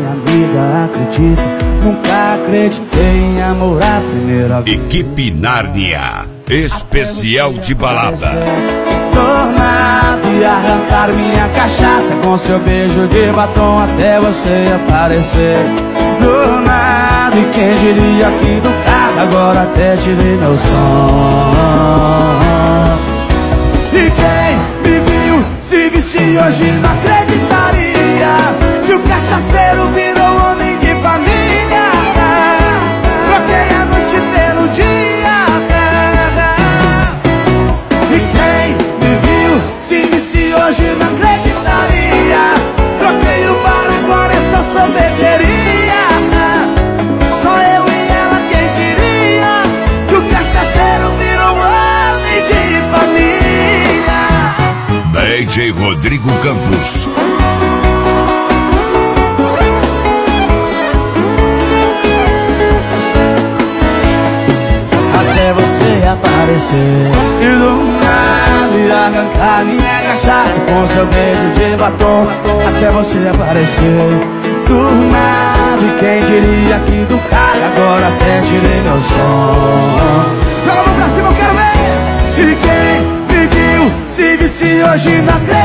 minha amiga acredita. Nunca acreditei em amor à primeira vez. Equipe Nárnia, especial de balada. Tornado e arrancar minha cachaça com seu beijo de batom até você aparecer. Do nada, e quem diria que do carro agora até tirei meu som. E quem me viu se visse hoje não acreditaria que o cachaceiro virou homem de família. Troquei a noite pelo dia. E quem me viu se visse hoje não acreditaria. Troquei o bar, agora é só sorveteria. Só eu e ela, quem diria que o cachaceiro virou homem de família. DJ Rodrigo Campos. Até você aparecer e do nada e arrancar minha cachaça com seu beijo de batom até você aparecer. Do nada, e quem diria que do carro agora até tirei meu som. Joga a mão pra cima, eu quero ver. E quem me viu se visse hoje não acredita.